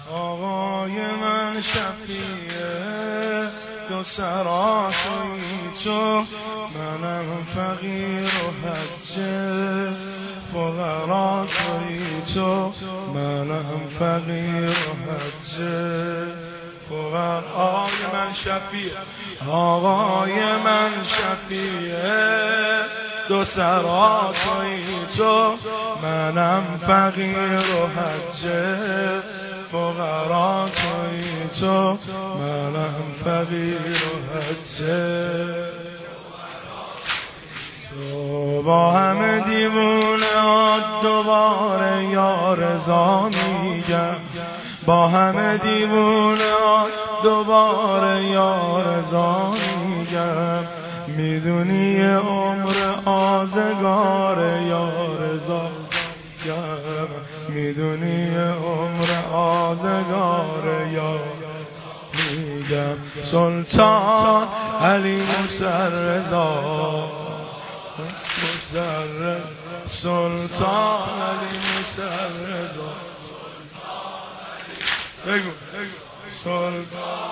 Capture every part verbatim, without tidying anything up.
آقای من شفیع دو سرا تویی تو، منم فقیر و حج فقرا تویی تو، منم فقیر و حج فقرا. آقای من شفیع، آقای من شفیع دو سرا تویی تو، منم فقیر و حج فقرا تویی تو، منم فقیر و حج. تو با همه دیوونه ها دوباره یا رضا میگم، با همه دیوونه ها دوباره یا رضا میگم. میدونی عمر آزگار یا رضا میگم، میدونی عمر آزگار یا میگم. سلطان علی موسی رضا، مسرر سلطان علی موسی رضا، بگو سلطان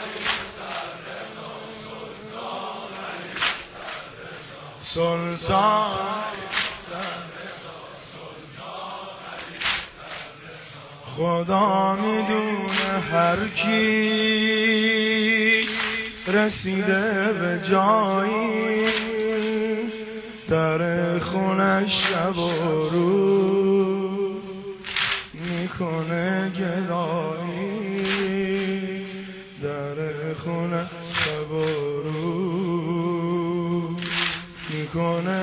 سلطان خدا میدونه هر کی رسیده به جایی در خونش شب و روز میکنه گدایی، در خونش شب و روز میکنه.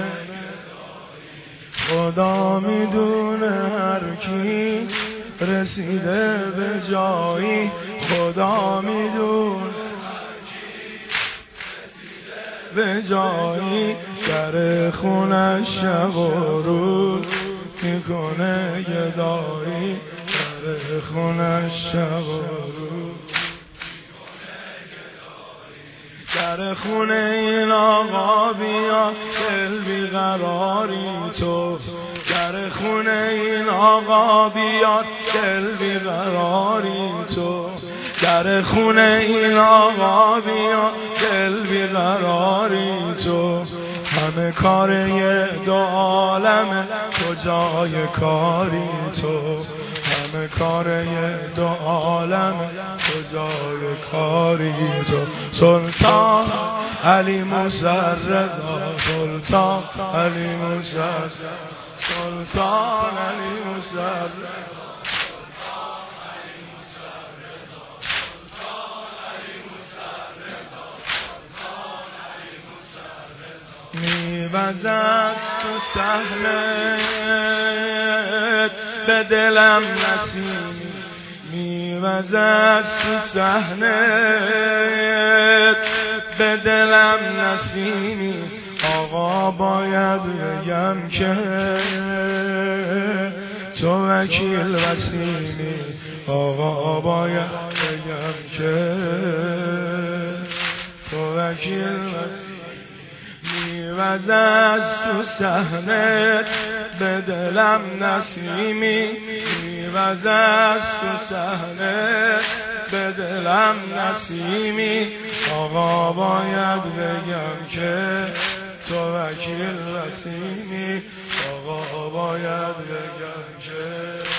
خدا میدونه هر کی رسیده به جایی، خدا میدونه به جایی در خونش شب و روز میکنه گدایی، در خونش شب و روز. در خونه این آقا بیا دل بیقراری تو، در خونه این آقا بیا دل بیقراری تو، در خونه این آقا بیا دل بیقراری تو. همه کار یه دو عالم تو جای کاری تو، همه کار یه دو عالم تو جای کاری تو. سلطان علی موسی رضا، سلطان علی موسی، سلطان علی موسی میوزه از تو صحنت به دلم نسیم، میوزه از تو صحنت به دلم نسیمی. آقا باید بگم که تو وکیل وسیمی، آقا باید بگم که تو وکیل وسیمی. میوزه از تو صحنت به دلم نسیمی، میوزه از تو صحنت به دلم نسیمی. آقا باید بگم که تو وکیل وسیمی، آقا باید بگم که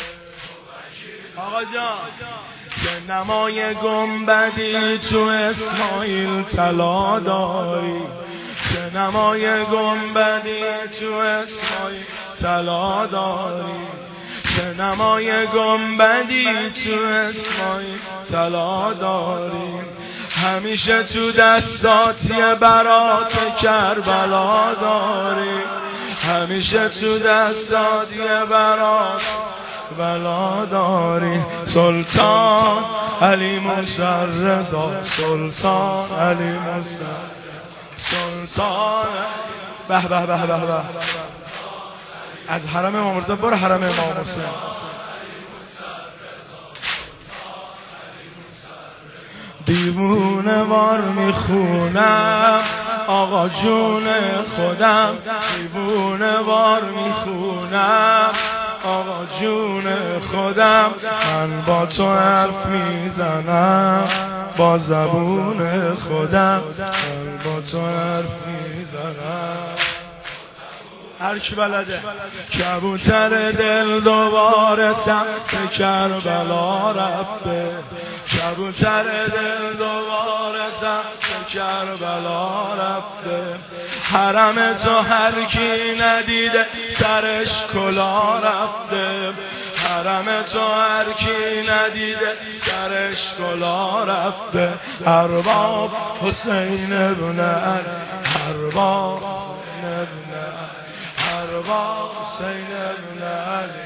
آقا جان چه نمای گنبدی تو اسماعیل طلا داری، چه نمای گنبدی تو اسماعیل طلا داری، چه نمای گنبدی تو اسماعیل طلا داری. همیشه تو دستات یه برات کربلا داری، همیشه تو دستات یه برات بلا داری. سلطان علی موسی رضا، سلطان علی موسی، سلطان. به به به به به. از حرم امام مرتضی برو حرم امام حسین. دیوونه وار میخونم آقا جون خودم، دیوونه وار میخونم آقا جون خودم، من با تو حرف میزنم با زبون خودم، من با تو حرف میزنم. هر کی بلده. کبوتر دل دوباره سمت کربلا رفته، کبوتر دل دوباره سمت کربلا رفته. حرم تو هر کی ندیده سرش کلا رفته، حرم تو هر کی ندیده سرش کلا رفته. ارباب حسین ابن علی، ارباب حسین ابن علی، ارباب حسین ابن علی،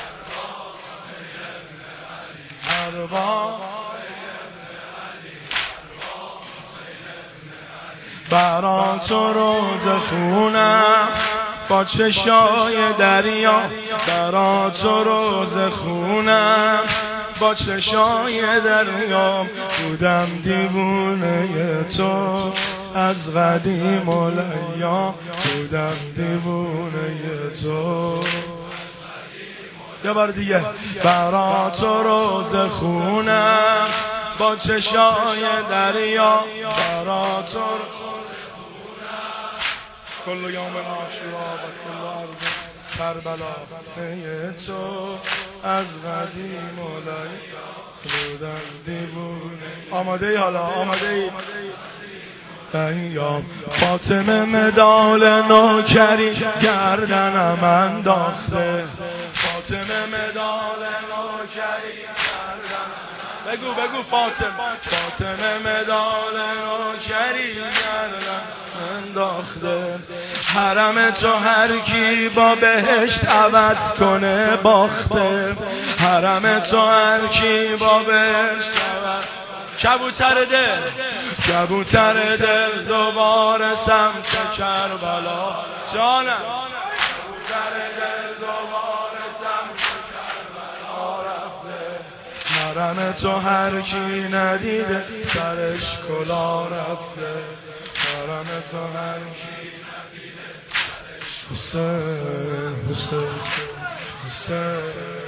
ارباب برا تو روز خونم با چشای دریا، برا تو روز خونم با چشای دریا. بودم دیوونه تو از قدیم الایام، بودم دیوونه تو. یه بار دیگه. برا تو روز خونم با چشای دریا، برا تو کل یوم عاشورا و کل عرض کربلا. ای تو از قدیم الایام بودم دیوونه. آماده ای حالا؟ آماده ای؟ ایام فاطمه مدال نوکری گردنم انداخته، فاطمه مدال نوکری گردنم. بگو بگو فاطمه. فاطمه مدال نوکری گردنم انداخته. حرم تو هر کی با بهشت عوض کنه باخته، حرم تو هر کی با بهشت عوض. کبوتر دل، کبوتر دل دوباره سمت کربلا. جانم کبوتر دل دوباره سمت کربلا رفته. حرم تو هر کی ندیده سرش کلا رفته، حرم تو هر کی ندیده سرش. حسین حسین حسین